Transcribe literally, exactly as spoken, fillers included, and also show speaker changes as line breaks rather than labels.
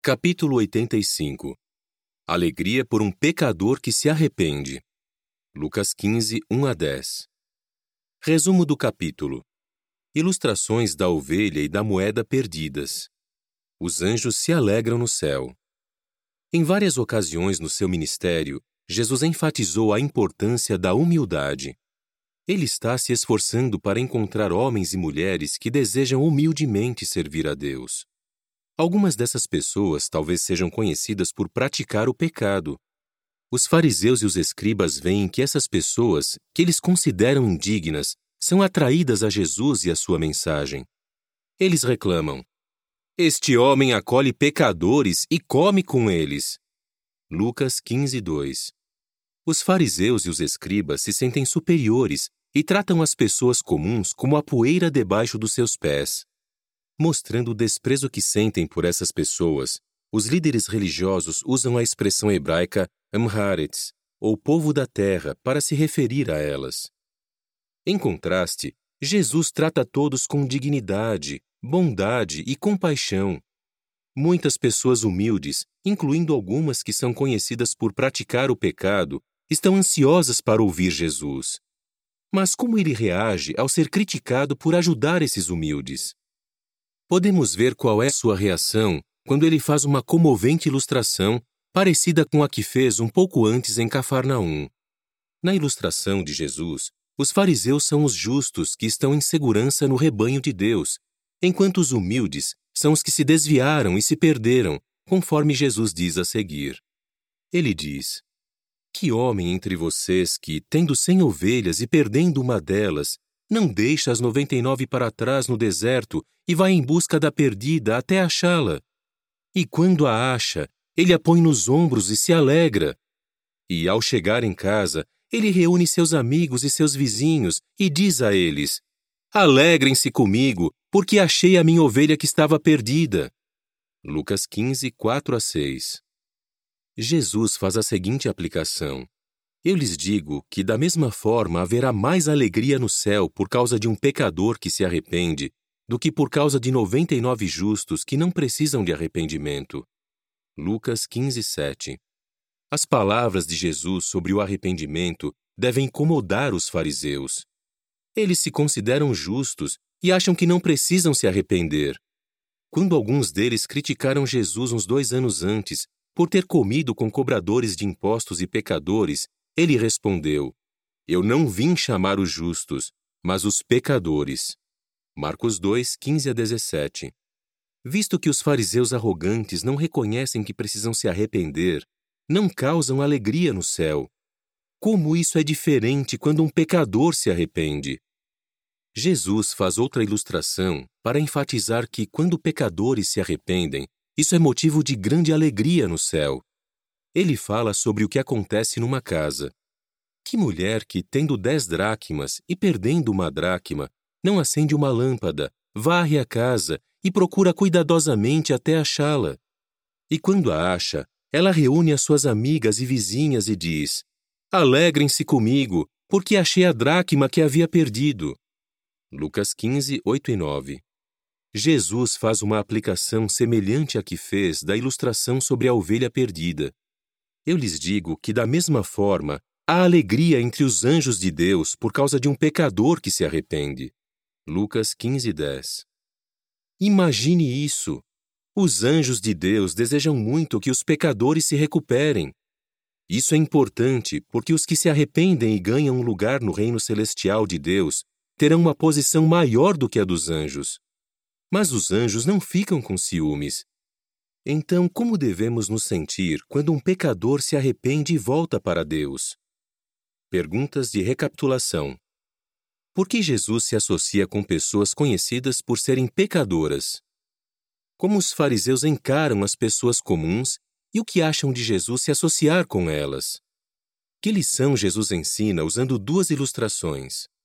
Capítulo oitenta e cinco. Alegria por um pecador que se arrepende. Lucas quinze, um a dez. Resumo do capítulo. Ilustrações da ovelha e da moeda perdidas. Os anjos se alegram no céu. Em várias ocasiões no seu ministério, Jesus enfatizou a importância da humildade. Ele está se esforçando para encontrar homens e mulheres que desejam humildemente servir a Deus. Algumas dessas pessoas talvez sejam conhecidas por praticar o pecado. Os fariseus e os escribas veem que essas pessoas, que eles consideram indignas, são atraídas a Jesus e a sua mensagem. Eles reclamam: "Este homem acolhe pecadores e come com eles." Lucas quinze, dois. Os fariseus e os escribas se sentem superiores e tratam as pessoas comuns como a poeira debaixo dos seus pés. Mostrando o desprezo que sentem por essas pessoas, os líderes religiosos usam a expressão hebraica Amharetz, ou povo da terra, para se referir a elas. Em contraste, Jesus trata todos com dignidade, bondade e compaixão. Muitas pessoas humildes, incluindo algumas que são conhecidas por praticar o pecado, estão ansiosas para ouvir Jesus. Mas como ele reage ao ser criticado por ajudar esses humildes? Podemos ver qual é sua reação quando ele faz uma comovente ilustração parecida com a que fez um pouco antes em Cafarnaum. Na ilustração de Jesus, os fariseus são os justos que estão em segurança no rebanho de Deus, enquanto os humildes são os que se desviaram e se perderam, conforme Jesus diz a seguir. Ele diz: "Que homem entre vocês que, tendo cem ovelhas e perdendo uma delas, não deixa as noventa e nove para trás no deserto e vai em busca da perdida até achá-la? E quando a acha, ele a põe nos ombros e se alegra. E ao chegar em casa, ele reúne seus amigos e seus vizinhos e diz a eles: Alegrem-se comigo, porque achei a minha ovelha que estava perdida." Lucas quinze, quatro a seis. Jesus faz a seguinte aplicação: Eu lhes digo que, da mesma forma, haverá mais alegria no céu por causa de um pecador que se arrepende do que por causa de noventa e nove justos que não precisam de arrependimento. Lucas quinze, sete. As palavras de Jesus sobre o arrependimento devem incomodar os fariseus. Eles se consideram justos e acham que não precisam se arrepender. Quando alguns deles criticaram Jesus uns dois anos antes por ter comido com cobradores de impostos e pecadores, ele respondeu: "Eu não vim chamar os justos, mas os pecadores." Marcos dois, quinze a dezessete. Visto que os fariseus arrogantes não reconhecem que precisam se arrepender, não causam alegria no céu. Como isso é diferente quando um pecador se arrepende? Jesus faz outra ilustração para enfatizar que, quando pecadores se arrependem, isso é motivo de grande alegria no céu. Ele fala sobre o que acontece numa casa. Que mulher que, tendo dez dracmas e perdendo uma dracma, não acende uma lâmpada, varre a casa e procura cuidadosamente até achá-la? E quando a acha, ela reúne as suas amigas e vizinhas e diz: Alegrem-se comigo, porque achei a dracma que havia perdido. Lucas quinze, oito e nove. Jesus faz uma aplicação semelhante à que fez da ilustração sobre a ovelha perdida. Eu lhes digo que, da mesma forma, há alegria entre os anjos de Deus por causa de um pecador que se arrepende. Lucas quinze, dez. Imagine isso! Os anjos de Deus desejam muito que os pecadores se recuperem. Isso é importante porque os que se arrependem e ganham um lugar no reino celestial de Deus terão uma posição maior do que a dos anjos. Mas os anjos não ficam com ciúmes. Então, como devemos nos sentir quando um pecador se arrepende e volta para Deus? Perguntas de recapitulação. Por que Jesus se associa com pessoas conhecidas por serem pecadoras? Como os fariseus encaram as pessoas comuns e o que acham de Jesus se associar com elas? Que lição Jesus ensina usando duas ilustrações?